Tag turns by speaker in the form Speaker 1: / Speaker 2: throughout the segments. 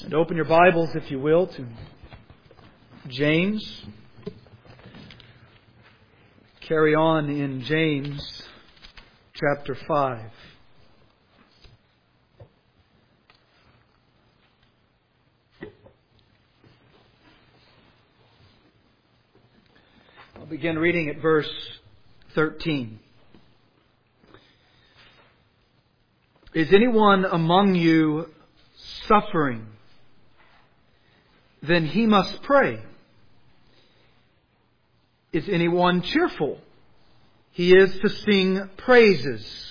Speaker 1: And open your Bibles, if you will, to James. Carry on in James chapter 5. I'll begin reading at verse 13. Is anyone among you suffering? Then he must pray. Is anyone cheerful? He is to sing praises.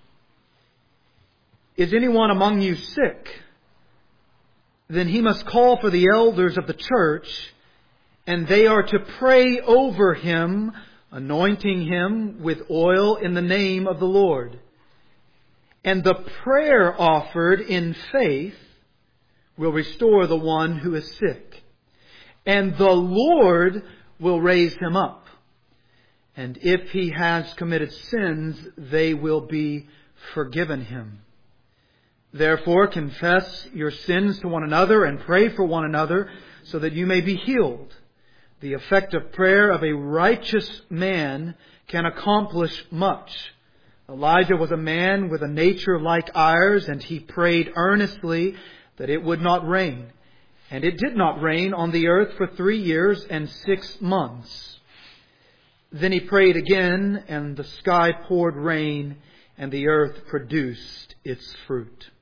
Speaker 1: Is anyone among you sick? Then he must call for the elders of the church, and they are to pray over him, anointing him with oil in the name of the Lord. And the prayer offered in faith will restore the one who is sick. And the Lord will raise him up. And if he has committed sins, they will be forgiven him. Therefore, confess your sins to one another and pray for one another so that you may be healed. The effective prayer of a righteous man can accomplish much. Elijah was a man with a nature like ours, and he prayed earnestly that it would not rain. And it did not rain on the earth for 3 years and 6 months. Then he prayed again, and the sky poured rain, and the earth produced its fruit.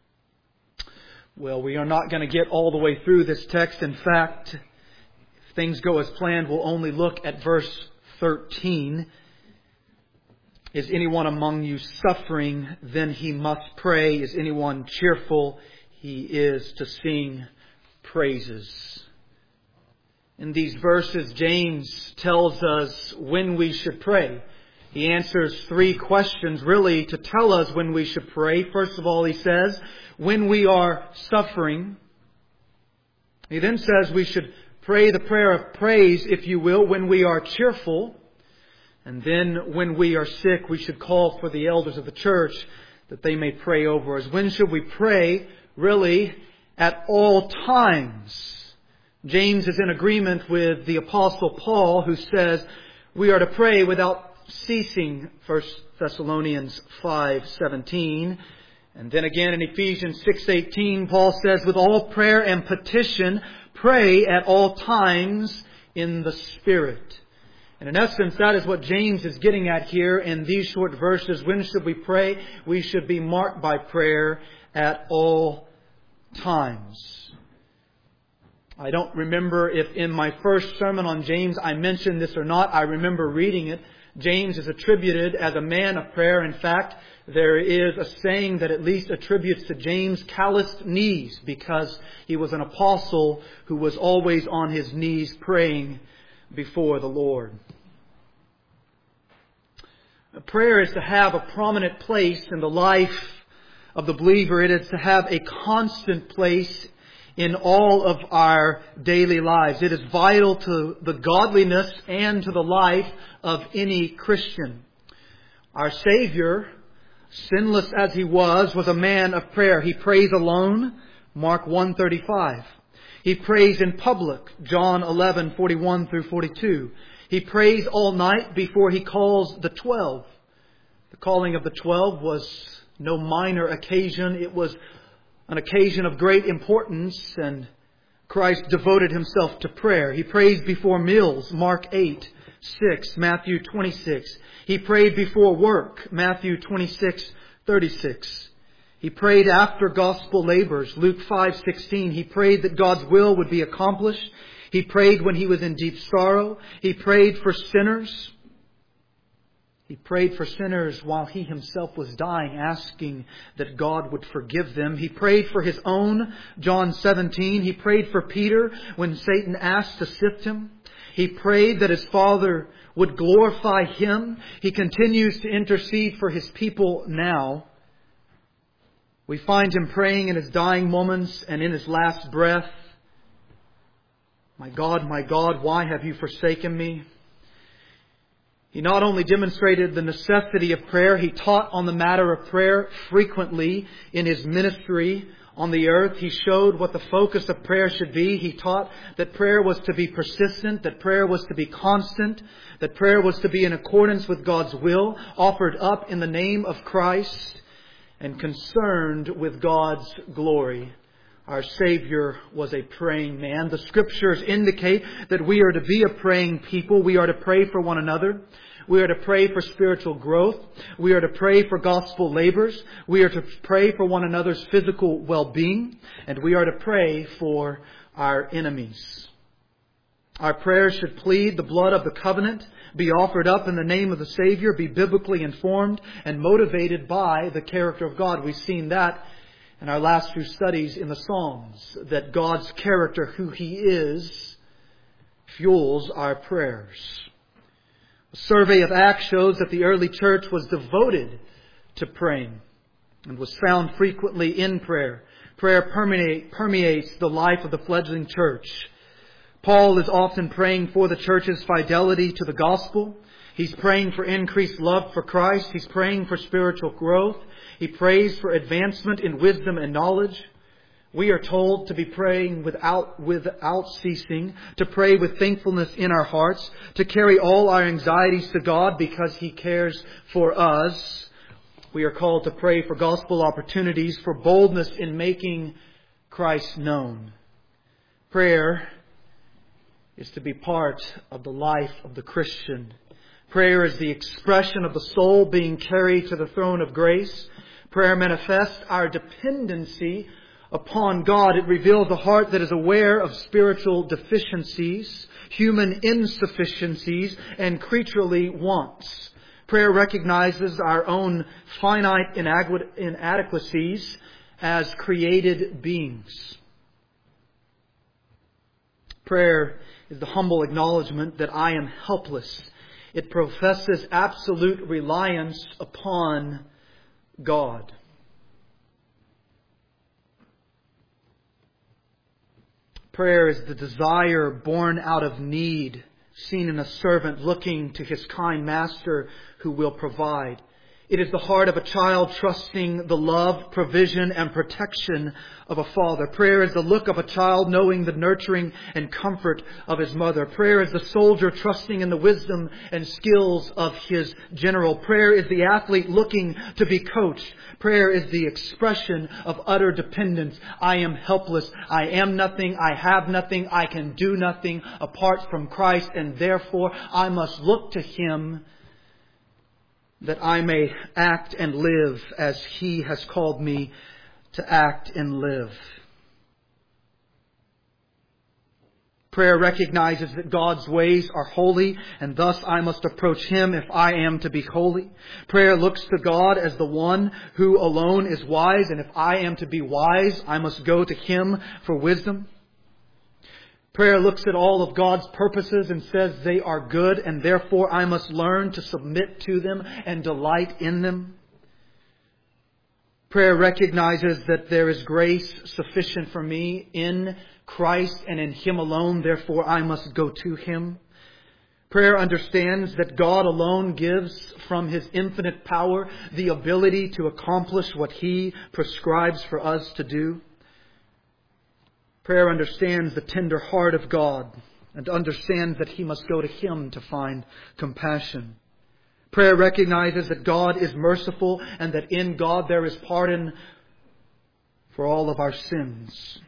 Speaker 1: Well, we are not going to get all the way through this text. In fact, if things go as planned, we'll only look at verse 13. Is anyone among you suffering? Then he must pray. Is anyone cheerful? He is to sing praises. In these verses, James tells us when we should pray. He answers 3 questions really to tell us when we should pray. First of all, he says, when we are suffering. He then says we should pray the prayer of praise, if you will, when we are cheerful. And then when we are sick, we should call for the elders of the church that they may pray over us. When should we pray? Really, at all times. James is in agreement with the Apostle Paul, who says we are to pray without ceasing, 1 Thessalonians 5:17. And then again in Ephesians 6:18, Paul says, with all prayer and petition, pray at all times in the Spirit. And in essence, that is what James is getting at here in these short verses. When should we pray? We should be marked by prayer at all times. I don't remember if in my first sermon on James I mentioned this or not. I remember reading it. James is attributed as a man of prayer. In fact, there is a saying that at least attributes to James calloused knees, because he was an apostle who was always on his knees praying before the Lord. Prayer is to have a prominent place in the life of the believer. It is to have a constant place in all of our daily lives. It is vital to the godliness and to the life of any Christian. Our Savior, sinless as He was a man of prayer. He prays alone, Mark 1:35. He prays in public, John 11:41 through 42. He prays all night before He calls the 12. The calling of the 12 was no minor occasion. It was an occasion of great importance, and Christ devoted Himself to prayer. He prays before meals, Mark 8:6, Matthew 26. He prayed before work, Matthew 26:36. He prayed after gospel labors, Luke 5:16. He prayed that God's will would be accomplished. He prayed when He was in deep sorrow. He prayed for sinners. He prayed for sinners while He Himself was dying, asking that God would forgive them. He prayed for His own, John 17. He prayed for Peter when Satan asked to sift him. He prayed that His Father would glorify Him. He continues to intercede for His people now. We find Him praying in His dying moments and in His last breath. My God, why have you forsaken me? He not only demonstrated the necessity of prayer, He taught on the matter of prayer frequently in His ministry On the earth, He showed what the focus of prayer should be. He taught that prayer was to be persistent, that prayer was to be constant, that prayer was to be in accordance with God's will, offered up in the name of Christ, and concerned with God's glory. Our Savior was a praying man. The Scriptures indicate that we are to be a praying people. We are to pray for one another. We are to pray for spiritual growth. We are to pray for gospel labors. We are to pray for one another's physical well-being. And we are to pray for our enemies. Our prayers should plead the blood of the covenant, be offered up in the name of the Savior, be biblically informed and motivated by the character of God. We've seen that in our last few studies in the Psalms, that God's character, who He is, fuels our prayers. A survey of Acts shows that the early church was devoted to praying and was found frequently in prayer. Prayer permeates the life of the fledgling church. Paul is often praying for the church's fidelity to the gospel. He's praying for increased love for Christ. He's praying for spiritual growth. He prays for advancement in wisdom and knowledge. We are told to be praying without ceasing, to pray with thankfulness in our hearts, to carry all our anxieties to God because He cares for us. We are called to pray for gospel opportunities, for boldness in making Christ known. Prayer is to be part of the life of the Christian. Prayer is the expression of the soul being carried to the throne of grace. Prayer manifests our dependency upon God. It reveals a heart that is aware of spiritual deficiencies, human insufficiencies, and creaturely wants. Prayer recognizes our own finite inadequacies as created beings. Prayer is the humble acknowledgement that I am helpless. It professes absolute reliance upon God. Prayer is the desire born out of need, seen in a servant looking to his kind master who will provide. It is the heart of a child trusting the love, provision, and protection of a father. Prayer is the look of a child knowing the nurturing and comfort of his mother. Prayer is the soldier trusting in the wisdom and skills of his general. Prayer is the athlete looking to be coached. Prayer is the expression of utter dependence. I am helpless. I am nothing. I have nothing. I can do nothing apart from Christ, and therefore I must look to Him that I may act and live as He has called me to act and live. Prayer recognizes that God's ways are holy, and thus I must approach Him if I am to be holy. Prayer looks to God as the one who alone is wise, and if I am to be wise, I must go to Him for wisdom. Prayer looks at all of God's purposes and says they are good, and therefore I must learn to submit to them and delight in them. Prayer recognizes that there is grace sufficient for me in Christ and in Him alone, therefore I must go to Him. Prayer understands that God alone gives from His infinite power the ability to accomplish what He prescribes for us to do. Prayer understands the tender heart of God and understands that He must go to Him to find compassion. Prayer recognizes that God is merciful and that in God there is pardon for all of our sins.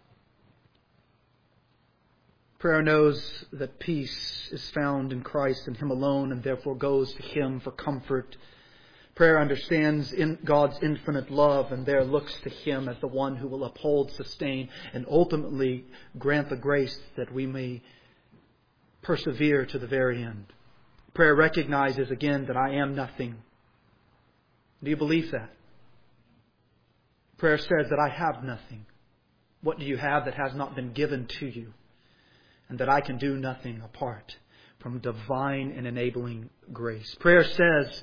Speaker 1: Prayer knows that peace is found in Christ and Him alone, and therefore goes to Him for comfort. Prayer understands in God's infinite love and there looks to Him as the one who will uphold, sustain, and ultimately grant the grace that we may persevere to the very end. Prayer recognizes again that I am nothing. Do you believe that? Prayer says that I have nothing. What do you have that has not been given to you? And that I can do nothing apart from divine and enabling grace. Prayer says,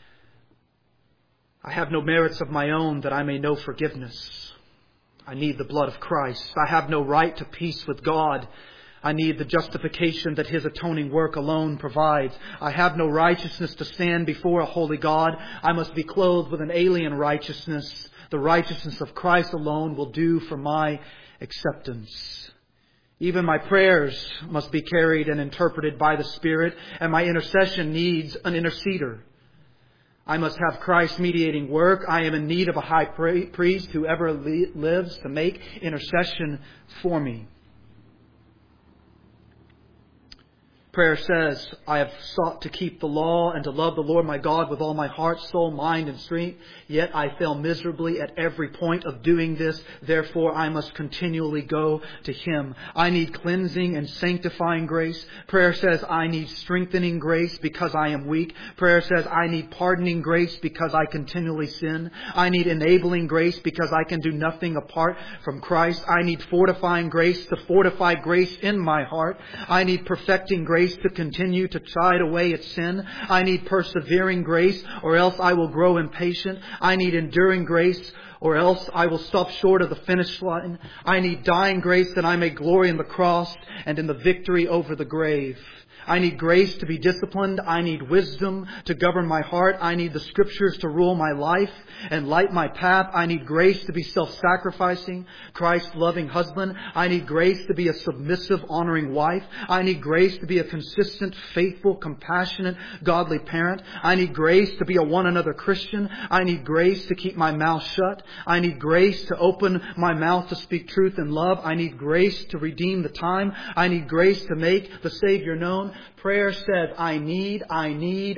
Speaker 1: I have no merits of my own that I may know forgiveness. I need the blood of Christ. I have no right to peace with God. I need the justification that His atoning work alone provides. I have no righteousness to stand before a holy God. I must be clothed with an alien righteousness, The righteousness of Christ alone will do for my acceptance. Even my prayers must be carried and interpreted by the Spirit, and my intercession needs an interceder. I must have Christ's mediating work. I am in need of a high priest who ever lives to make intercession for me. Prayer says, I have sought to keep the law and to love the Lord my God with all my heart, soul, mind, and strength. Yet I fail miserably at every point of doing this. Therefore, I must continually go to Him. I need cleansing and sanctifying grace. Prayer says, I need strengthening grace because I am weak. Prayer says, I need pardoning grace because I continually sin. I need enabling grace because I can do nothing apart from Christ. I need fortifying grace to fortify grace in my heart. I need perfecting grace to continue to chide away at sin. I need persevering grace, or else I will grow impatient. I need enduring grace, or else I will stop short of the finish line. I need dying grace that I may glory in the cross and in the victory over the grave. I need grace to be disciplined. I need wisdom to govern my heart. I need the Scriptures to rule my life and light my path. I need grace to be self-sacrificing, Christ-loving husband. I need grace to be a submissive, honoring wife. I need grace to be a consistent, faithful, compassionate, godly parent. I need grace to be a one another Christian. I need grace to keep my mouth shut. I need grace to open my mouth to speak truth in love. I need grace to redeem the time. I need grace to make the Savior known. Prayer says, I need, and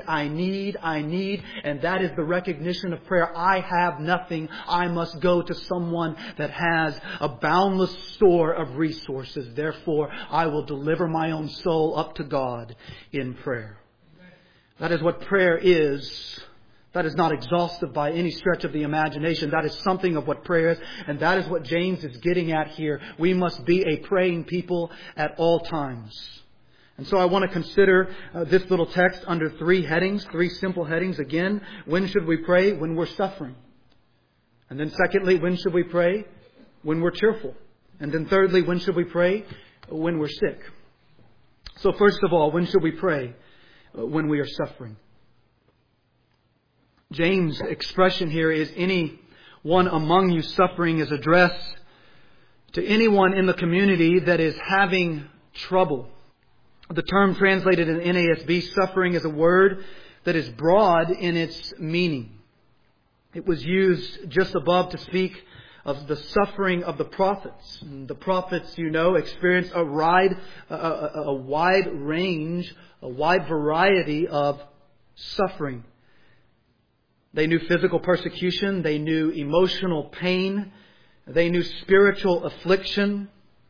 Speaker 1: that is the recognition of prayer. I have nothing. I must go to someone that has a boundless store of resources. Therefore, I will deliver my own soul up to God in prayer. That is what prayer is. That is not exhaustive by any stretch of the imagination. That is something of what prayer is. And that is what James is getting at here. We must be a praying people at all times. And so I want to consider this little text under three headings, three simple headings. Again, when should we pray? When we're suffering. And then secondly, when should we pray? When we're cheerful. And then thirdly, when should we pray? When we're sick. So first of all, when should we pray? When we are suffering. James' expression here is anyone among you suffering is addressed to anyone in the community that is having trouble. The term translated in NASB, suffering, is a word that is broad in its meaning. It was used just above to speak of the suffering of the prophets. And the prophets, experienced a wide range, a wide variety of suffering. They knew physical persecution. They knew emotional pain. They knew spiritual affliction.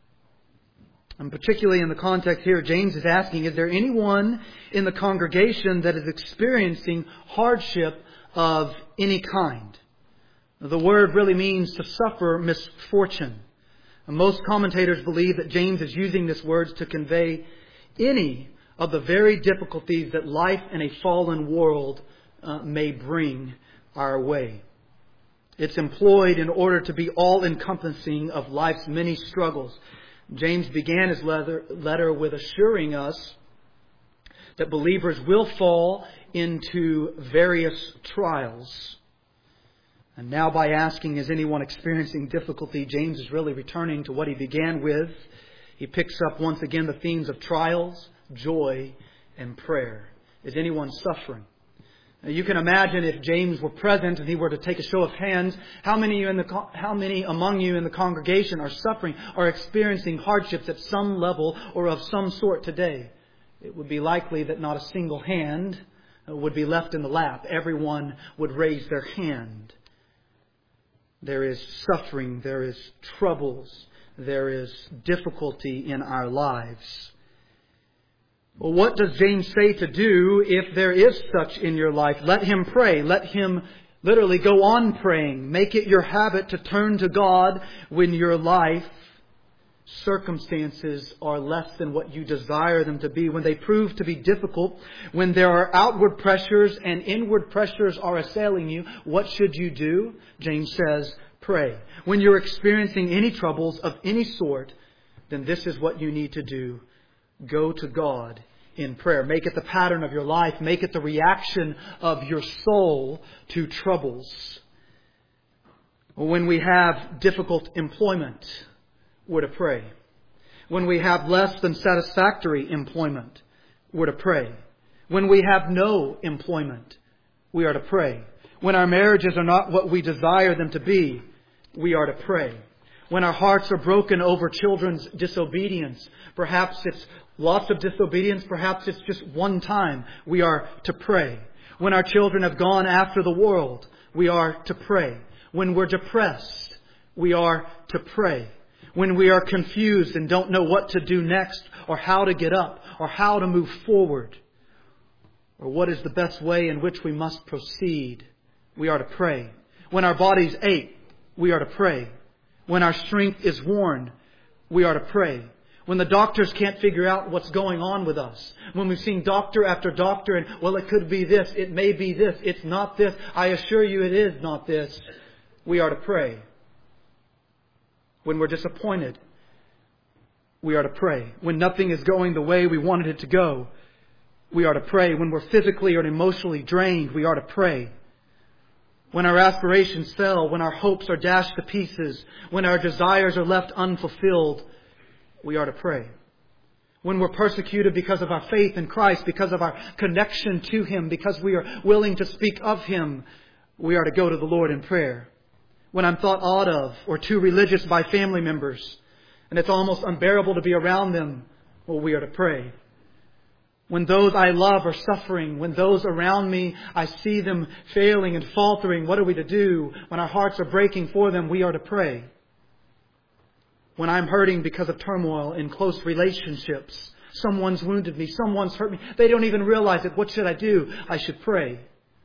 Speaker 1: And particularly in the context here, James is asking, is there anyone in the congregation that is experiencing hardship of any kind? The word really means to suffer misfortune. And most commentators believe that James is using this word to convey any of the very difficulties that life in a fallen world may bring our way. It's employed in order to be all-encompassing of life's many struggles. James began his letter with assuring us that believers will fall into various trials. And now by asking, is anyone experiencing difficulty, James is really returning to what he began with. He picks up once again the themes of trials, joy, and prayer. Is anyone suffering? You can imagine if James were present and he were to take a show of hands, how many among you in the congregation are suffering, are experiencing hardships at some level or of some sort today? It would be likely that not a single hand would be left in the lap. Everyone would raise their hand. There is suffering, there is troubles, there is difficulty in our lives. Well, what does James say to do if there is such in your life? Let him pray. Let him literally go on praying. Make it your habit to turn to God when your life circumstances are less than what you desire them to be. When they prove to be difficult, when there are outward pressures and inward pressures are assailing you, what should you do? James says, pray. When you're experiencing any troubles of any sort, then this is what you need to do. Go to God in prayer. Make it the pattern of your life. Make it the reaction of your soul to troubles. When we have difficult employment, we're to pray. When we have less than satisfactory employment, we're to pray. When we have no employment, we are to pray. When our marriages are not what we desire them to be, we are to pray. When our hearts are broken over children's disobedience, perhaps it's lots of disobedience, perhaps it's just one time, we are to pray. When our children have gone after the world, we are to pray. When we're depressed, we are to pray. When we are confused and don't know what to do next, or how to get up, or how to move forward, or what is the best way in which we must proceed, we are to pray. When our bodies ache, we are to pray. When our strength is worn, we are to pray. When the doctors can't figure out what's going on with us. When we've seen doctor after doctor and, well, it could be this, it may be this, it's not this, I assure you it is not this, we are to pray. When we're disappointed, we are to pray. When nothing is going the way we wanted it to go, we are to pray. When we're physically or emotionally drained, we are to pray. When our aspirations fail, when our hopes are dashed to pieces, when our desires are left unfulfilled, we are to pray. When we're persecuted because of our faith in Christ, because of our connection to Him, because we are willing to speak of Him, we are to go to the Lord in prayer. When I'm thought odd of or too religious by family members, and it's almost unbearable to be around them, well, we are to pray. When those I love are suffering, when those around me, I see them failing and faltering, what are we to do? When our hearts are breaking for them, we are to pray. When I'm hurting because of turmoil in close relationships, someone's wounded me, someone's hurt me, they don't even realize it. What should I do? I should pray.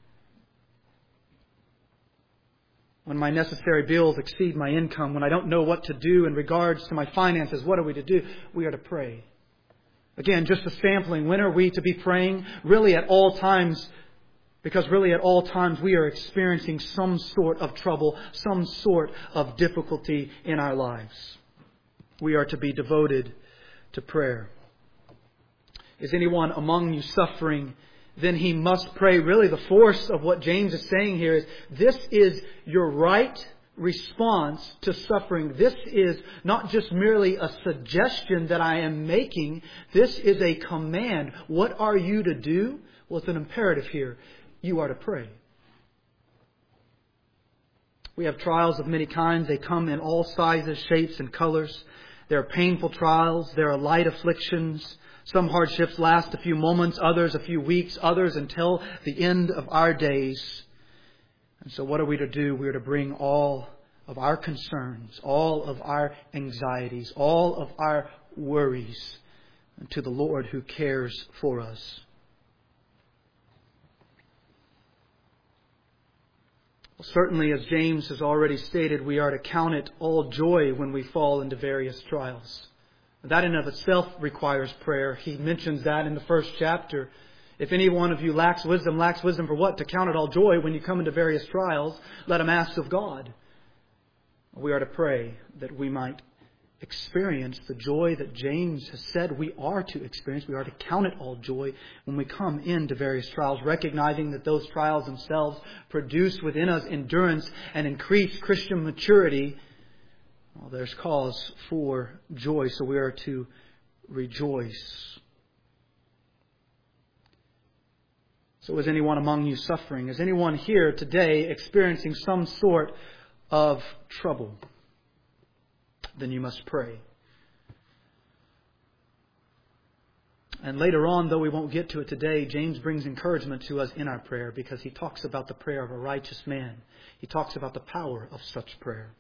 Speaker 1: When my necessary bills exceed my income, when I don't know what to do in regards to my finances, what are we to do? We are to pray. Again, just a sampling. When are we to be praying? Really at all times, because really at all times we are experiencing some sort of trouble, some sort of difficulty in our lives. We are to be devoted to prayer. Is anyone among you suffering? Then he must pray. Really the force of what James is saying here is this is your right response to suffering. This is not just merely a suggestion that I am making. This is a command. What are you to do? Well, it's an imperative here. You are to pray. We have trials of many kinds. They come in all sizes, shapes, and colors. There are painful trials. There are light afflictions. Some hardships last a few moments, others a few weeks, others until the end of our days. And so what are we to do? We are to bring all of our concerns, all of our anxieties, all of our worries to the Lord who cares for us. Well, certainly, as James has already stated, we are to count it all joy when we fall into various trials. That in of itself requires prayer. He mentions that in the first chapter. If any one of you lacks wisdom for what? To count it all joy when you come into various trials. Let him ask of God. We are to pray that we might experience the joy that James has said we are to experience. We are to count it all joy when we come into various trials, recognizing that those trials themselves produce within us endurance and increase Christian maturity. Well, there's cause for joy, so we are to rejoice. So is anyone among you suffering? Is anyone here today experiencing some sort of trouble? Then you must pray. And later on, though we won't get to it today, James brings encouragement to us in our prayer because he talks about the prayer of a righteous man. He talks about the power of such prayer.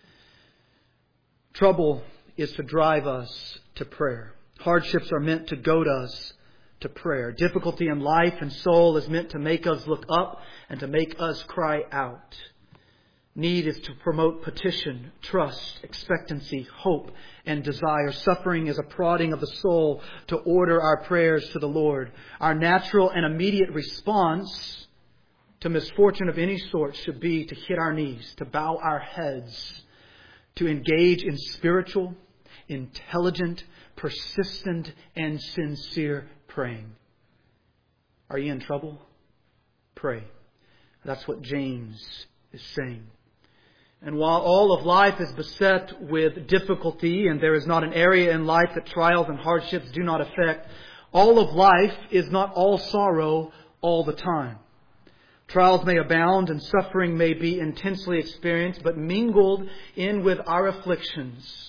Speaker 1: Trouble is to drive us to prayer. Hardships are meant to goad us to prayer. Difficulty in life and soul is meant to make us look up and to make us cry out. Need is to promote petition, trust, expectancy, hope, and desire. Suffering is a prodding of the soul to order our prayers to the Lord. Our natural and immediate response to misfortune of any sort should be to hit our knees, to bow our heads, to engage in spiritual, intelligent, persistent, and sincere praying. Are you in trouble? Pray. That's what James is saying. And while all of life is beset with difficulty, and there is not an area in life that trials and hardships do not affect, all of life is not all sorrow all the time. Trials may abound and suffering may be intensely experienced, but mingled in with our afflictions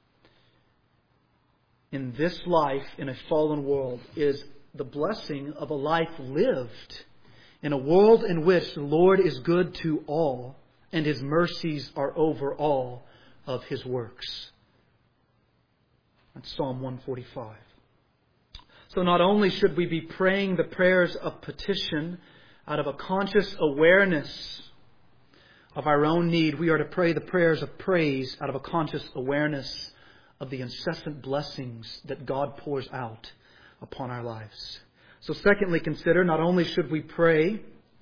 Speaker 1: in this life, in a fallen world, is the blessing of a life lived in a world in which the Lord is good to all, and His mercies are over all of His works. That's Psalm 145. So not only should we be praying the prayers of petition out of a conscious awareness of our own need, we are to pray the prayers of praise out of a conscious awareness of the incessant blessings that God pours out upon our lives. So secondly, consider, not only should we pray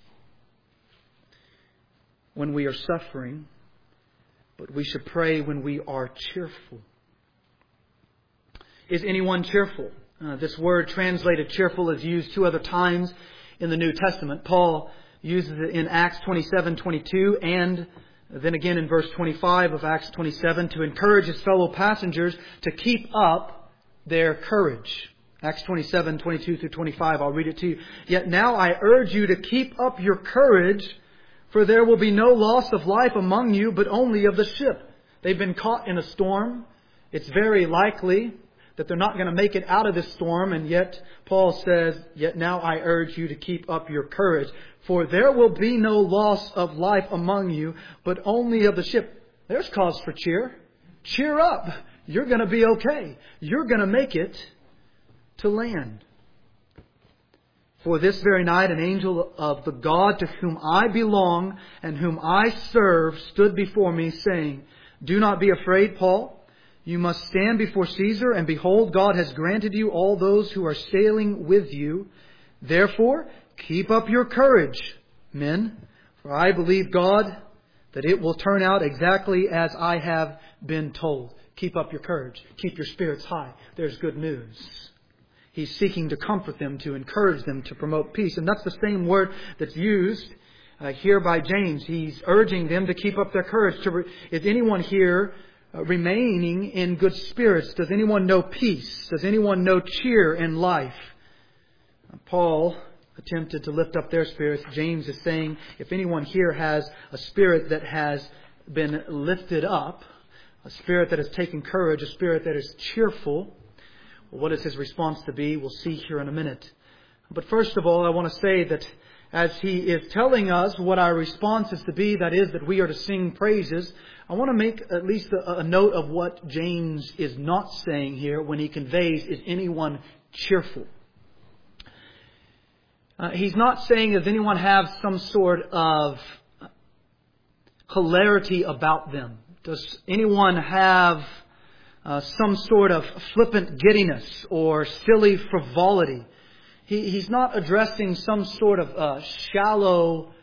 Speaker 1: when we are suffering, but we should pray when we are cheerful. Is anyone cheerful? This word translated cheerful is used two other times in the New Testament. Paul uses it in Acts 27:22 and then again in verse 25 of Acts 27 to encourage his fellow passengers to keep up their courage. Acts 27:22 through 25, I'll read it to you. Yet now I urge you to keep up your courage, for there will be no loss of life among you, but only of the ship. They've been caught in a storm. It's very likely that they're not going to make it out of this storm, and yet Paul says, yet now I urge you to keep up your courage, for there will be no loss of life among you, but only of the ship. There's cause for cheer. Cheer up. You're going to be okay. You're going to make it to land. For this very night an angel of the God to whom I belong and whom I serve stood before me, saying, Do not be afraid, Paul. You must stand before Caesar, and behold, God has granted you all those who are sailing with you. Therefore, keep up your courage, men, for I believe God that it will turn out exactly as I have been told. Keep up your courage. Keep your spirits high. There's good news. He's seeking to comfort them, to encourage them, to promote peace. And that's the same word that's used here by James. He's urging them to keep up their courage. Is anyone here remaining in good spirits? Does anyone know peace? Does anyone know cheer in life? Paul attempted to lift up their spirits. James is saying, if anyone here has a spirit that has been lifted up, a spirit that has taken courage, a spirit that is cheerful, what is his response to be? We'll see here in a minute. But first of all, I want to say that as he is telling us what our response is to be, that is, that we are to sing praises, I want to make at least a note of what James is not saying here when he conveys, is anyone cheerful? He's not saying, does anyone have some sort of hilarity about them? Does anyone have some sort of flippant giddiness or silly frivolity? He's not addressing some sort of shallow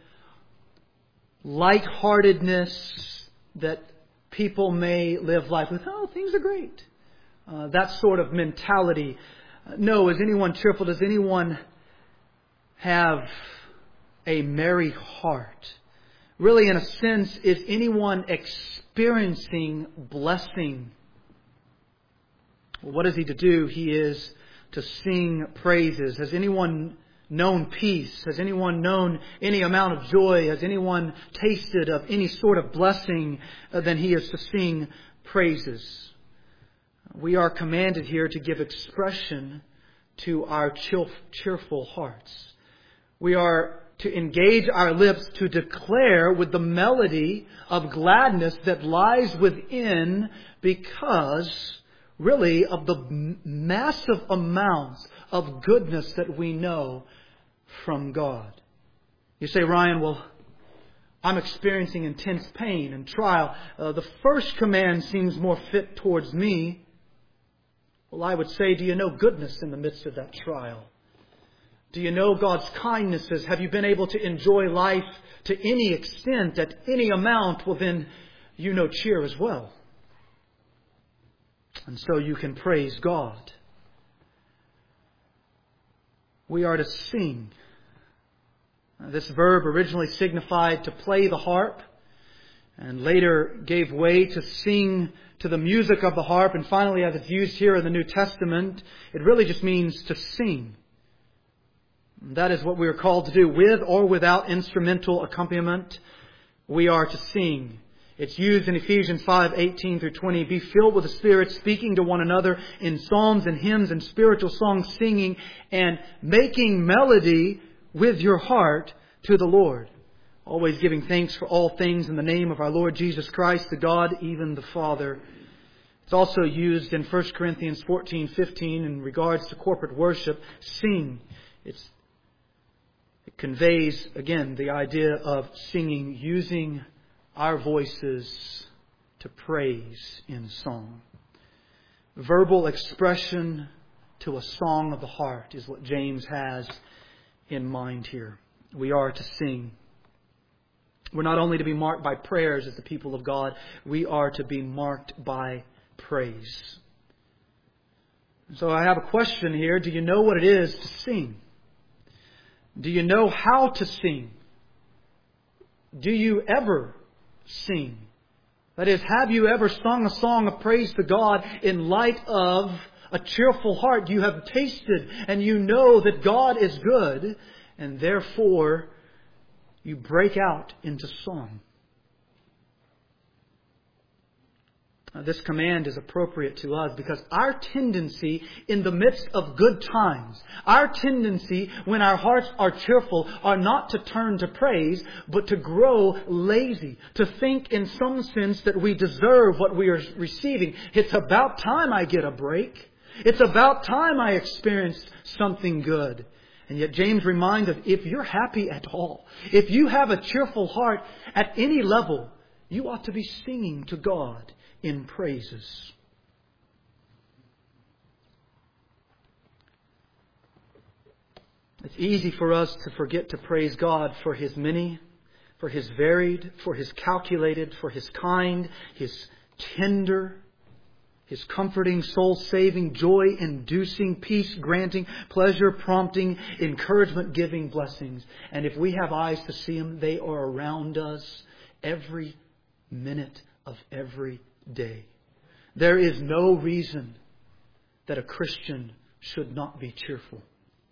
Speaker 1: lightheartedness that people may live life with. Oh, things are great. That sort of mentality. No, is anyone cheerful? Does anyone have a merry heart? Really, in a sense, is anyone experiencing blessing? Well, what is he to do? He is to sing praises. Has anyone known peace? Has anyone known any amount of joy? Has anyone tasted of any sort of blessing? Then he is to sing praises. We are commanded here to give expression to our cheerful hearts. We are to engage our lips to declare with the melody of gladness that lies within, because really of the massive amounts of goodness that we know from God. You say, Ryan, well, I'm experiencing intense pain and trial. The first command seems more fit towards me. Well, I would say, do you know goodness in the midst of that trial? Do you know God's kindnesses? Have you been able to enjoy life to any extent, at any amount? Well, then you know cheer as well. And so you can praise God. We are to sing. This verb originally signified to play the harp. and later gave way to sing to the music of the harp. And finally, as it's used here in the New Testament, it really just means to sing. That is what we are called to do. With or without instrumental accompaniment, we are to sing. It's used in Ephesians 5:18 through 20. Be filled with the Spirit, speaking to one another in psalms and hymns and spiritual songs, singing and making melody with your heart to the Lord. Always giving thanks for all things in the name of our Lord Jesus Christ, to God, even the Father. It's also used in 1 Corinthians 14:15 in regards to corporate worship. Sing. It conveys, again, the idea of singing, using our voices to praise in song. Verbal expression to a song of the heart is what James has in mind here. We are to sing. We're not only to be marked by prayers as the people of God, we are to be marked by praise. So I have a question here. Do you know what it is to sing? Do you know how to sing? Do you ever sing? That is, have you ever sung a song of praise to God in light of a cheerful heart? You have tasted and you know that God is good, and therefore you break out into song. Now, this command is appropriate to us because our tendency in the midst of good times, our tendency when our hearts are cheerful, are not to turn to praise, but to grow lazy, to think in some sense that we deserve what we are receiving. It's about time I get a break. It's about time I experience something good. And yet James reminds us, if you're happy at all, if you have a cheerful heart at any level, you ought to be singing to God in praises. It's easy for us to forget to praise God for His many, for His varied, for His calculated, for His kind, His tender, His comforting, soul-saving, joy-inducing, peace-granting, pleasure-prompting, encouragement-giving blessings. And if we have eyes to see them, they are around us every minute of every day. There is no reason that a Christian should not be cheerful.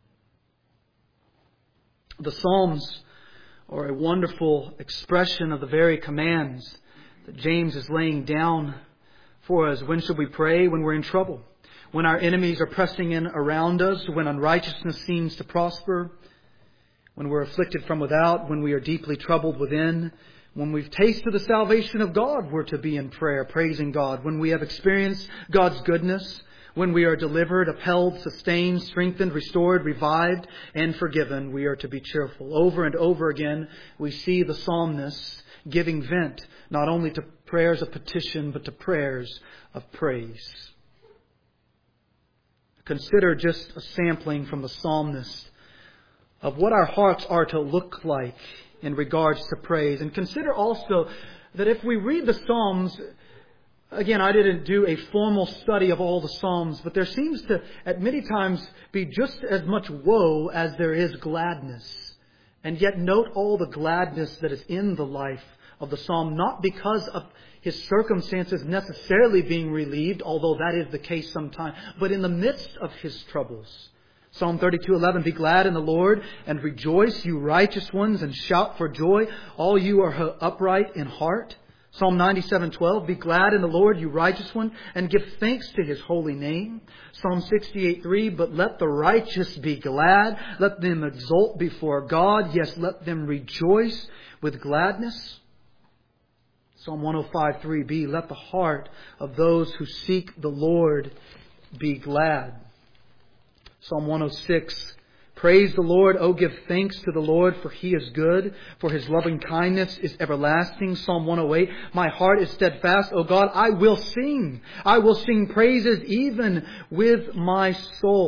Speaker 1: The Psalms are a wonderful expression of the very commands that James is laying down for us. When should we pray? When we're in trouble. When our enemies are pressing in around us. When unrighteousness seems to prosper. When we're afflicted from without. When we are deeply troubled within. When we've tasted the salvation of God, we're to be in prayer, praising God. When we have experienced God's goodness. When we are delivered, upheld, sustained, strengthened, restored, revived, and forgiven, we are to be cheerful. Over and over again, we see the psalmists giving vent not only to prayers of petition, but to prayers of praise. Consider just a sampling from the psalmist of what our hearts are to look like in regards to praise. And consider also that if we read the Psalms, again, I didn't do a formal study of all the Psalms, but there seems to, at many times, be just as much woe as there is gladness. And yet note all the gladness that is in the life of the Psalm, not because of his circumstances necessarily being relieved, although that is the case sometimes, but in the midst of his troubles. Psalm 32:11, be glad in the Lord and rejoice, you righteous ones, and shout for joy, all you are upright in heart. Psalm 97:12, be glad in the Lord, you righteous one, and give thanks to His holy name. Psalm 68:3, but let the righteous be glad, let them exult before God, yes, let them rejoice with gladness. Psalm 105:3b, let the heart of those who seek the Lord be glad. Psalm 106, praise the Lord, O give thanks to the Lord, for He is good, for His loving kindness is everlasting. Psalm 108, my heart is steadfast, O God, I will sing. I will sing praises even with my soul.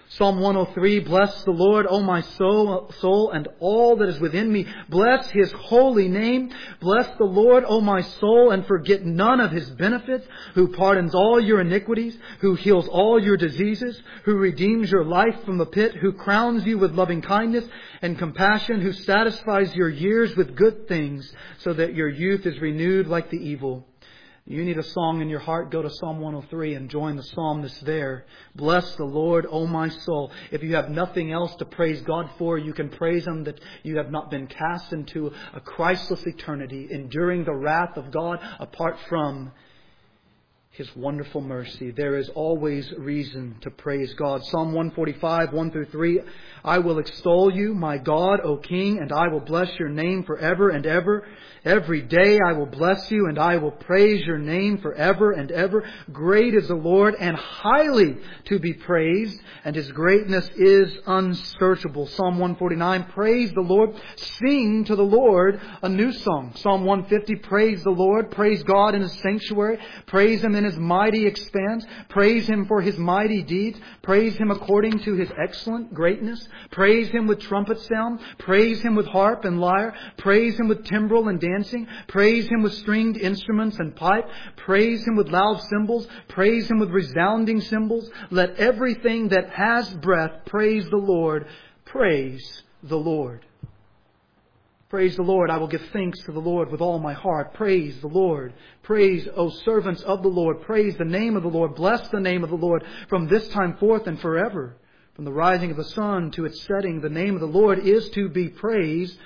Speaker 1: Psalm 103, bless the Lord, O my soul, and all that is within me. Bless His holy name. Bless the Lord, O my soul, and forget none of His benefits, who pardons all your iniquities, who heals all your diseases, who redeems your life from the pit, who crowns you with loving kindness and compassion, who satisfies your years with good things, so that your youth is renewed like the eagle. You need a song in your heart, go to Psalm 103 and join the psalmist there. Bless the Lord, O my soul. If you have nothing else to praise God for, you can praise Him that you have not been cast into a Christless eternity, enduring the wrath of God apart from His wonderful mercy. There is always reason to praise God. Psalm 145, 1-3. I will extol you, my God, O King, and I will bless your name forever and ever. Every day I will bless you, and I will praise your name forever and ever. Great is the Lord, and highly to be praised, and His greatness is unsearchable. Psalm 149, praise the Lord. Sing to the Lord a new song. Psalm 150, praise the Lord. Praise God in His sanctuary. Praise Him in His mighty expanse. Praise Him for His mighty deeds. Praise Him according to His excellent greatness. Praise Him with trumpet sound. Praise Him with harp and lyre. Praise Him with timbrel and dancing. Praise Him with stringed instruments and pipe. Praise Him with loud cymbals. Praise Him with resounding cymbals. Let everything that has breath praise the Lord. Praise the Lord. Praise the Lord. I will give thanks to the Lord with all my heart. Praise the Lord. Praise, O servants of the Lord. Praise the name of the Lord. Bless the name of the Lord from this time forth and forever. From the rising of the sun to its setting, the name of the Lord is to be praised.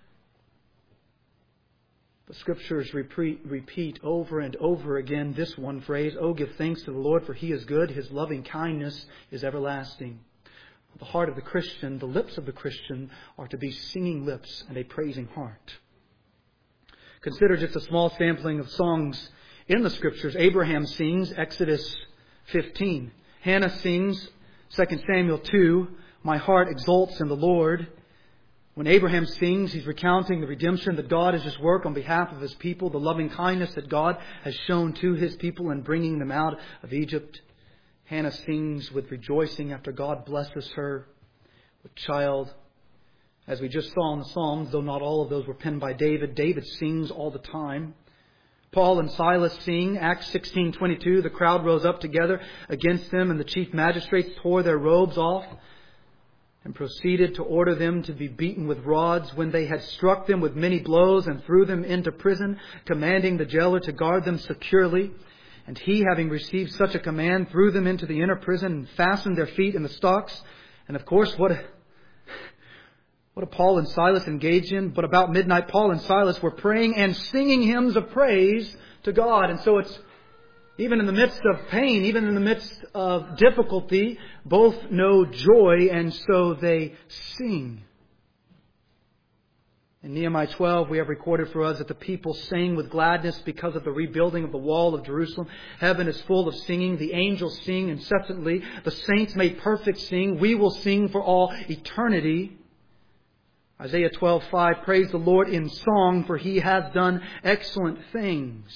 Speaker 1: The Scriptures repeat over and over again this one phrase, oh, give thanks to the Lord, for He is good. His loving kindness is everlasting. The heart of the Christian, the lips of the Christian, are to be singing lips and a praising heart. Consider just a small sampling of songs in the Scriptures. Abraham sings, Exodus 15. Hannah sings, 2 Samuel 2, my heart exults in the Lord. When Abraham sings, he's recounting the redemption that God has just worked on behalf of His people, the loving kindness that God has shown to His people in bringing them out of Egypt. Hannah sings with rejoicing after God blesses her with child. As we just saw in the Psalms, though not all of those were penned by David, David sings all the time. Paul and Silas sing, Acts 16:22. The crowd rose up together against them, and the chief magistrates tore their robes off and proceeded to order them to be beaten with rods. When they had struck them with many blows and threw them into prison, commanding the jailer to guard them securely. And he, having received such a command, threw them into the inner prison and fastened their feet in the stocks. And of course, what do Paul and Silas engage in? But about midnight, Paul and Silas were praying and singing hymns of praise to God. And so it's even in the midst of pain, even in the midst of difficulty, both know joy, and so they sing. In Nehemiah 12, we have recorded for us that the people sang with gladness because of the rebuilding of the wall of Jerusalem. Heaven is full of singing. The angels sing incessantly. The saints made perfect sing. We will sing for all eternity. Isaiah 12:5, praise the Lord in song, for He has done excellent things.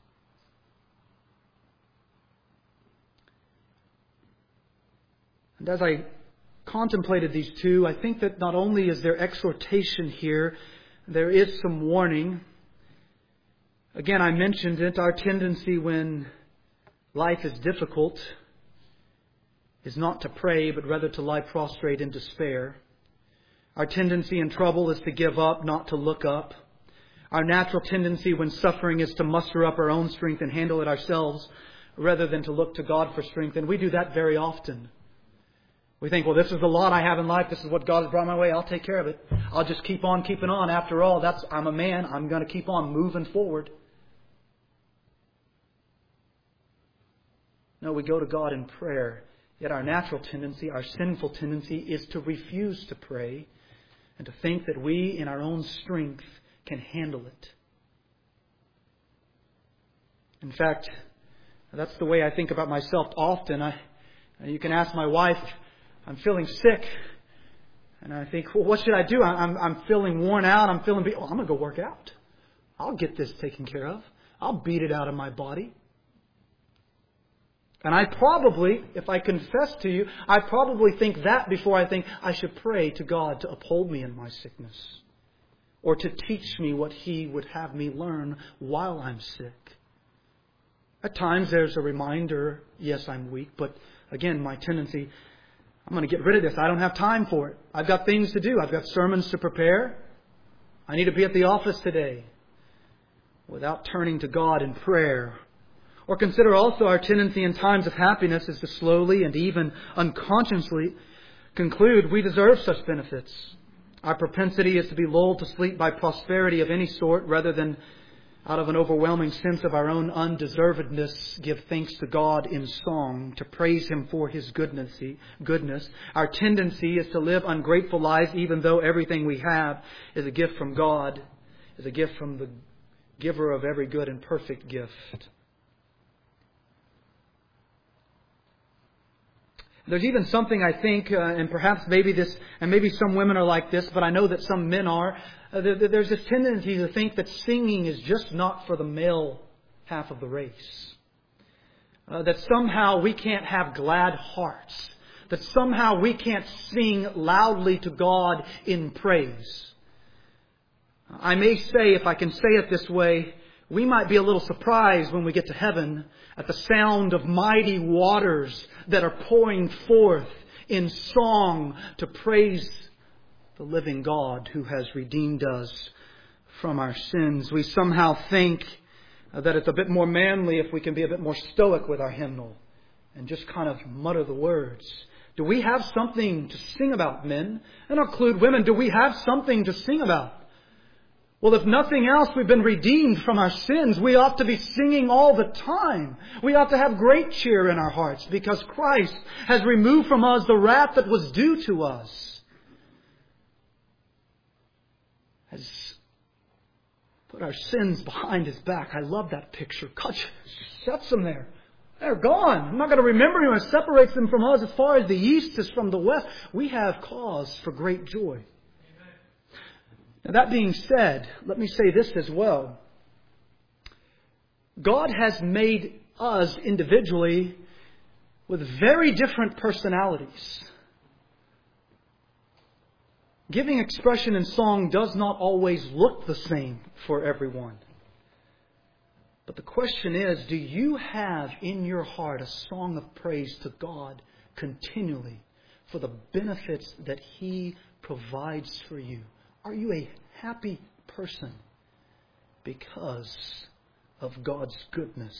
Speaker 1: And as I contemplated these two, I think that not only is there exhortation here, there is some warning. Again, I mentioned it, our tendency when life is difficult is not to pray, but rather to lie prostrate in despair. Our tendency in trouble is to give up, not to look up. Our natural tendency when suffering is to muster up our own strength and handle it ourselves, rather than to look to God for strength. And we do that very often. We think, well, this is the lot I have in life. This is what God has brought my way. I'll take care of it. I'll just keep on keeping on. After all, I'm a man. I'm going to keep on moving forward. No, we go to God in prayer. Yet our natural tendency, our sinful tendency, is to refuse to pray and to think that we, in our own strength, can handle it. In fact, that's the way I think about myself often. You can ask my wife, I'm feeling sick. And I think, well, what should I do? I'm feeling worn out. I'm feeling beat. Oh, I'm going to go work out. I'll get this taken care of. I'll beat it out of my body. And I probably, if I confess to you, I probably think that before I think I should pray to God to uphold me in my sickness, or to teach me what He would have me learn while I'm sick. At times there's a reminder, yes, I'm weak, but again, my tendency, I'm going to get rid of this. I don't have time for it. I've got things to do. I've got sermons to prepare. I need to be at the office today. Without turning to God in prayer. Or consider also our tendency in times of happiness is to slowly and even unconsciously conclude we deserve such benefits. Our propensity is to be lulled to sleep by prosperity of any sort rather than out of an overwhelming sense of our own undeservedness, give thanks to God in song, to praise Him for His goodness. Our tendency is to live ungrateful lives even though everything we have is a gift from God, is a gift from the giver of every good and perfect gift. There's even something I think, and perhaps maybe this, and maybe some women are like this, but I know that some men are. There's this tendency to think that singing is just not for the male half of the race. That somehow we can't have glad hearts. That somehow we can't sing loudly to God in praise. I may say, if I can say it this way, we might be a little surprised when we get to heaven at the sound of mighty waters that are pouring forth in song to praise the living God who has redeemed us from our sins. We somehow think that it's a bit more manly if we can be a bit more stoic with our hymnal and just kind of mutter the words. Do we have something to sing about, men? And I'll include women. Do we have something to sing about? Well, if nothing else, we've been redeemed from our sins. We ought to be singing all the time. We ought to have great cheer in our hearts because Christ has removed from us the wrath that was due to us. Has put our sins behind His back. I love that picture. God sets them there. They're gone. I'm not going to remember Him. It separates them from us as far as the east is from the west. We have cause for great joy. Now, that being said, let me say this as well. God has made us individually with very different personalities. Giving expression in song does not always look the same for everyone. But the question is, do you have in your heart a song of praise to God continually for the benefits that He provides for you? Are you a happy person because of God's goodness?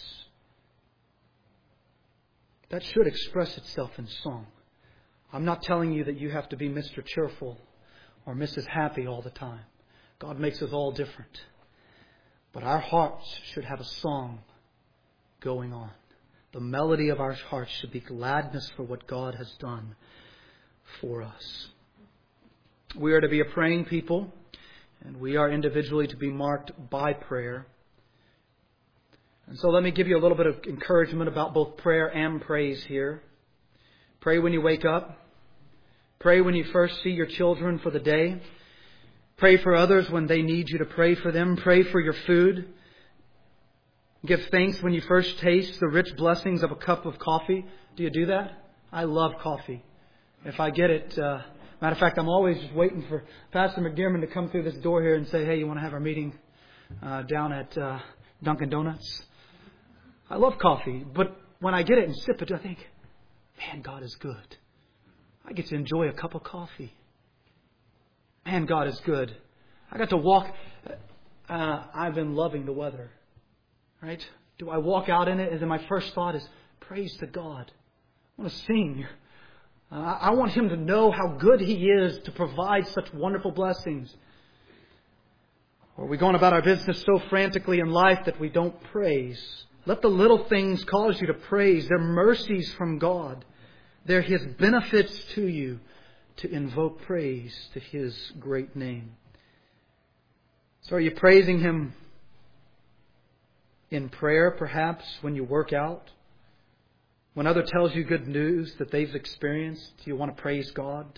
Speaker 1: That should express itself in song. I'm not telling you that you have to be Mr. Cheerful or Mrs. Happy all the time. God makes us all different. But our hearts should have a song going on. The melody of our hearts should be gladness for what God has done for us. We are to be a praying people, and we are individually to be marked by prayer. And so let me give you a little bit of encouragement about both prayer and praise here. Pray when you wake up. Pray when you first see your children for the day. Pray for others when they need you to pray for them. Pray for your food. Give thanks when you first taste the rich blessings of a cup of coffee. Do you do that? I love coffee. If I get it... Matter of fact, I'm always just waiting for Pastor McDermott to come through this door here and say, hey, you want to have our meeting down at Dunkin' Donuts? I love coffee, but when I get it and sip it, I think, man, God is good. I get to enjoy a cup of coffee. Man, God is good. I got to walk. I've been loving the weather, right? Do I walk out in it? And then my first thought is, praise to God. I want to sing. I want Him to know how good He is to provide such wonderful blessings. Or are we going about our business so frantically in life that we don't praise? Let the little things cause you to praise. They're mercies from God. They're His benefits to you to invoke praise to His great name. So are you praising Him in prayer, perhaps, when you work out? When others tells you good news that they've experienced, do you want to praise God?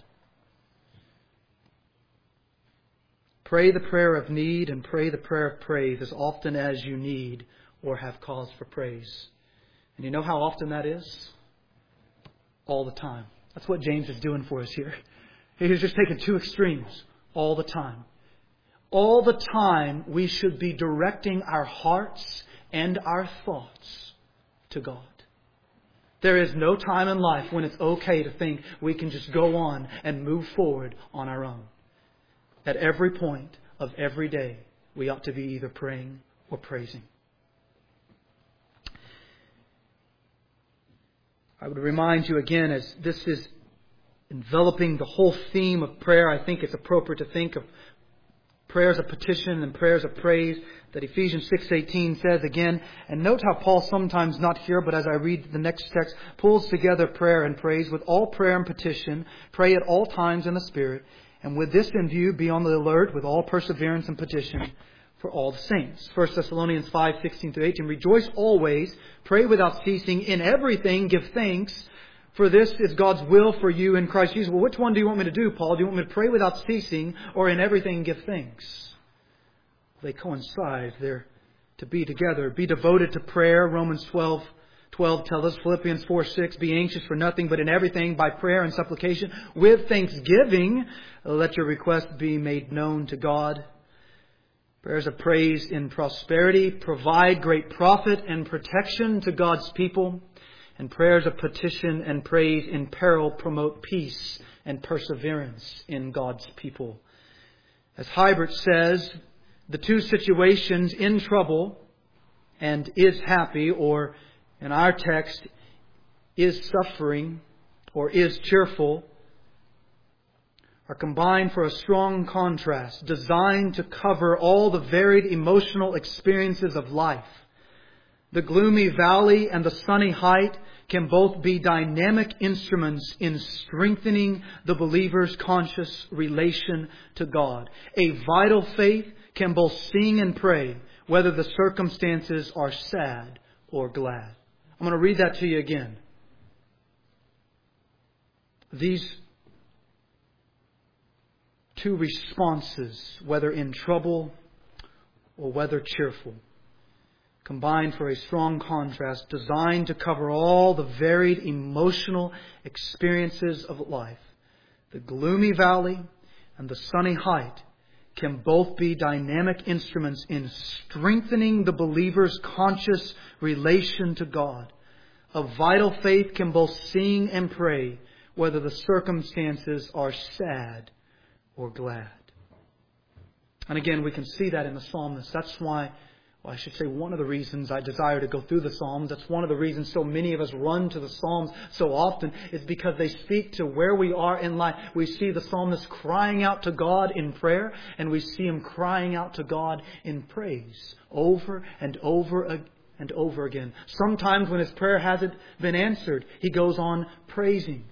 Speaker 1: Pray the prayer of need and pray the prayer of praise as often as you need or have cause for praise. And you know how often that is? All the time. That's what James is doing for us here. He's just taking two extremes. All the time. All the time we should be directing our hearts and our thoughts to God. There is no time in life when it's okay to think we can just go on and move forward on our own. At every point of every day, we ought to be either praying or praising. I would remind you again, as this is enveloping the whole theme of prayer, I think it's appropriate to think of prayers of petition and prayers of praise that Ephesians 6:18 says again. And note how Paul sometimes, not here, but as I read the next text, pulls together prayer and praise. With all prayer and petition, pray at all times in the Spirit. And with this in view, be on the alert with all perseverance and petition for all the saints. 1 Thessalonians 5:16-18. Rejoice always, pray without ceasing, in everything give thanks, for this is God's will for you in Christ Jesus. Well, which one do you want me to do, Paul? Do you want me to pray without ceasing, or in everything give thanks? They coincide. They're to be together. Be devoted to prayer. Romans 12:12 tells us. Philippians 4:6. Be anxious for nothing, but in everything by prayer and supplication with thanksgiving, let your request be made known to God. Prayers of praise in prosperity provide great profit and protection to God's people. And prayers of petition and praise in peril promote peace and perseverance in God's people. As Hybert says, the two situations, in trouble and is happy, or in our text, is suffering or is cheerful, are combined for a strong contrast designed to cover all the varied emotional experiences of life. The gloomy valley and the sunny height can both be dynamic instruments in strengthening the believer's conscious relation to God. A vital faith can both sing and pray, whether the circumstances are sad or glad. I'm going to read that to you again. These two responses, whether in trouble or whether cheerful, combined for a strong contrast designed to cover all the varied emotional experiences of life. The gloomy valley and the sunny height can both be dynamic instruments in strengthening the believer's conscious relation to God. A vital faith can both sing and pray, whether the circumstances are sad or glad. And again, we can see that in the psalmist. That's why, I should say, one of the reasons I desire to go through the Psalms. That's one of the reasons so many of us run to the Psalms so often, is because they speak to where we are in life. We see the psalmist crying out to God in prayer, and we see him crying out to God in praise over and over and over again. Sometimes when his prayer hasn't been answered, he goes on praising.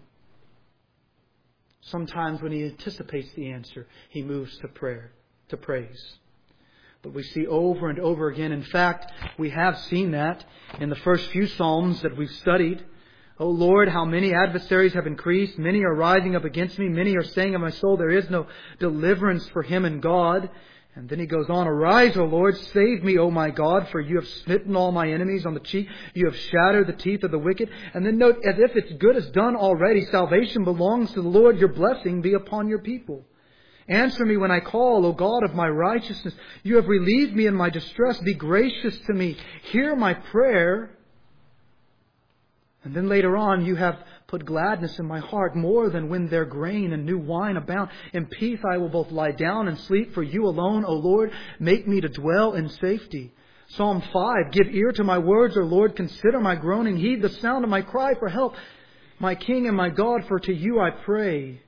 Speaker 1: Sometimes when he anticipates the answer, he moves to prayer, to praise. But we see over and over again. In fact, we have seen that in the first few Psalms that we've studied. O Lord, how many adversaries have increased. Many are rising up against me. Many are saying of my soul, there is no deliverance for him in God. And then he goes on, arise, O Lord, save me, O my God, for you have smitten all my enemies on the cheek. You have shattered the teeth of the wicked. And then note, as if it's good as done already, salvation belongs to the Lord. Your blessing be upon your people. Answer me when I call, O God of my righteousness. You have relieved me in my distress. Be gracious to me. Hear my prayer. And then later on, you have put gladness in my heart more than when their grain and new wine abound. In peace I will both lie down and sleep, for you alone, O Lord, make me to dwell in safety. Psalm 5, give ear to my words, O Lord, consider my groaning, heed the sound of my cry for help. My King and my God, for to you I pray.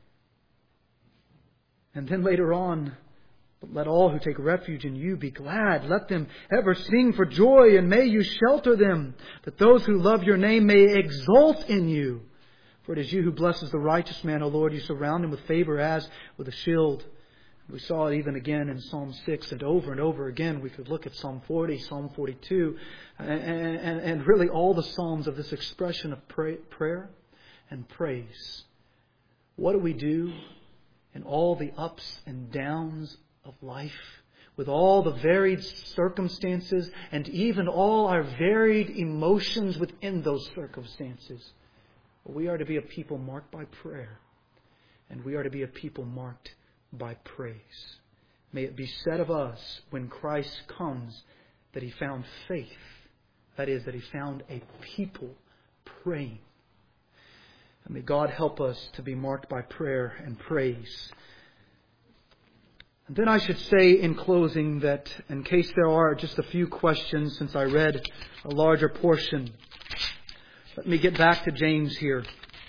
Speaker 1: And then later on, let all who take refuge in you be glad. Let them ever sing for joy, and may you shelter them, that those who love your name may exult in you. For it is you who blesses the righteous man, O Lord. You surround him with favor as with a shield. We saw it even again in Psalm 6, and over again. We could look at Psalm 40, Psalm 42, and really all the Psalms of this expression of prayer and praise. What do we do in all the ups and downs of life with all the varied circumstances and even all our varied emotions within those circumstances. We are to be a people marked by prayer, and we are to be a people marked by praise. May it be said of us when Christ comes that He found faith. That is, that He found a people praying. And may God help us to be marked by prayer and praise. And then I should say in closing that in case there are just a few questions since I read a larger portion, let me get back to James here.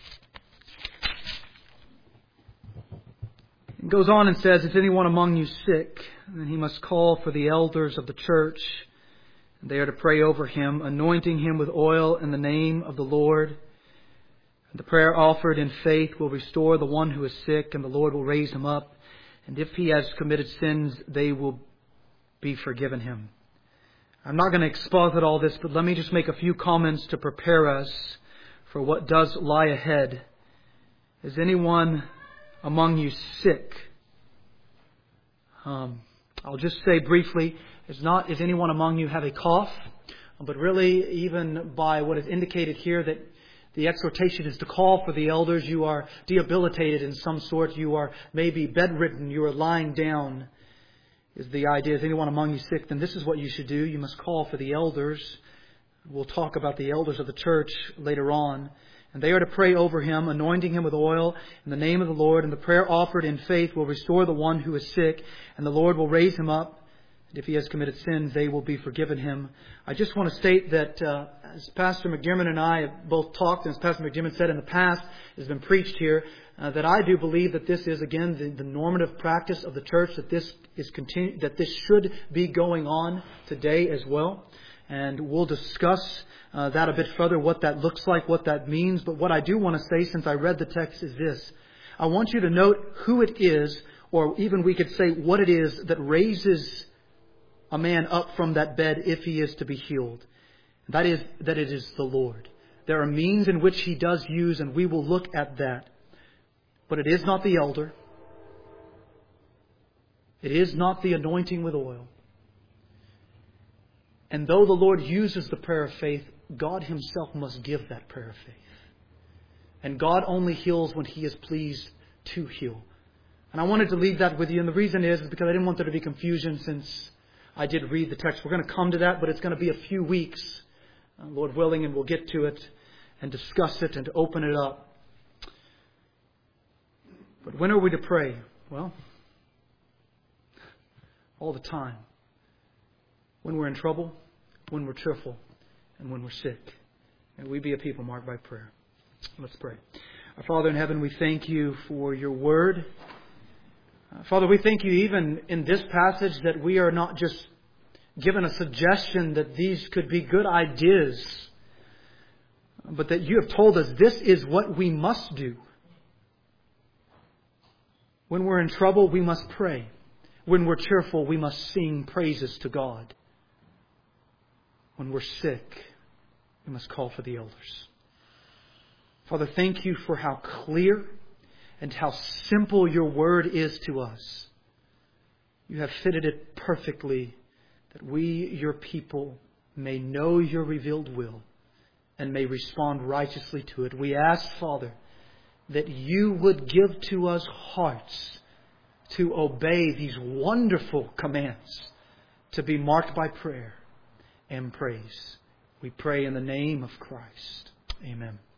Speaker 1: It goes on and says, "Is anyone among you sick? Then he must call for the elders of the church. And they are to pray over him, anointing him with oil in the name of the Lord. And the prayer offered in faith will restore the one who is sick, and the Lord will raise him up. And if he has committed sins, they will be forgiven him." I'm not going to exposit all this, but let me just make a few comments to prepare us for what does lie ahead. Is anyone among you sick? I'll just say briefly, is anyone among you have a cough? But really, even by what is indicated here, that the exhortation is to call for the elders. You are debilitated in some sort. You are maybe bedridden. You are lying down. Is the idea, is anyone among you sick? Then this is what you should do. You must call for the elders. We'll talk about the elders of the church later on. And they are to pray over him, anointing him with oil in the name of the Lord. And the prayer offered in faith will restore the one who is sick, and the Lord will raise him up. And if he has committed sins, they will be forgiven him. I just want to state that as Pastor McDermott and I have both talked, and as Pastor McDermott said in the past, has been preached here, that I do believe that this is, again, the normative practice of the church, that this should be going on today as well. And we'll discuss that a bit further, what that looks like, what that means. But what I do want to say, since I read the text, is this. I want you to note who it is, or even we could say what it is, that raises a man up from that bed if he is to be healed. That is, that it is the Lord. There are means in which He does use, and we will look at that. But it is not the elder. It is not the anointing with oil. And though the Lord uses the prayer of faith, God Himself must give that prayer of faith. And God only heals when He is pleased to heal. And I wanted to leave that with you. And the reason is because I didn't want there to be confusion since I did read the text. We're going to come to that, but it's going to be a few weeks, Lord willing, and we'll get to it and discuss it and open it up. But when are we to pray? Well, all the time. When we're in trouble, when we're cheerful, and when we're sick. And we be a people marked by prayer. Let's pray. Our Father in heaven, we thank You for Your Word. Father, we thank You even in this passage that we are not just given a suggestion that these could be good ideas, but that You have told us this is what we must do. When we're in trouble, we must pray. When we're cheerful, we must sing praises to God. When we're sick, we must call for the elders. Father, thank You for how clear and how simple Your Word is to us. You have fitted it perfectly that we, Your people, may know Your revealed will and may respond righteously to it. We ask, Father, that You would give to us hearts to obey these wonderful commands, to be marked by prayer and praise. We pray in the name of Christ. Amen.